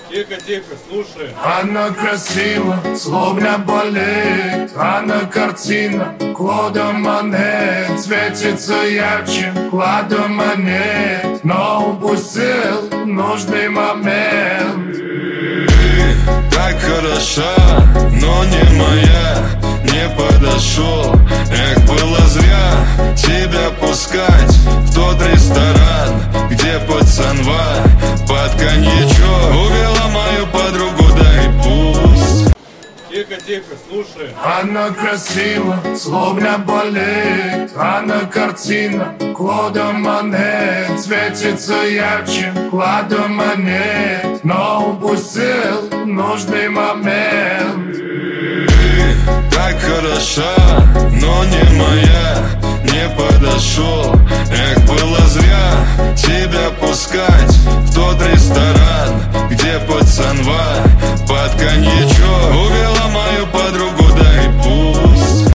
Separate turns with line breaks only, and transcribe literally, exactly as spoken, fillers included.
Тихо, тихо, слушай.
Она красива, словно балет. Она картина, Клода Моне. Светится ярче, Клада монет. Но упустил нужный момент.
Ты так хороша, но не моя. Не подошел, эх, было зря тебя пускать в тот ресторан, где пацанва под коньячок увела мою подругу, да и пусть.
Тихо, тихо, слушай.
Она красива, словно балет. Она картина, Клода Моне. Светится ярче, Клада монет. Но упустил нужный момент.
Ты так хороша, но не моя. Не подошел, эх, было зря тебя пускать в тот ресторан, где пацанва под коньячок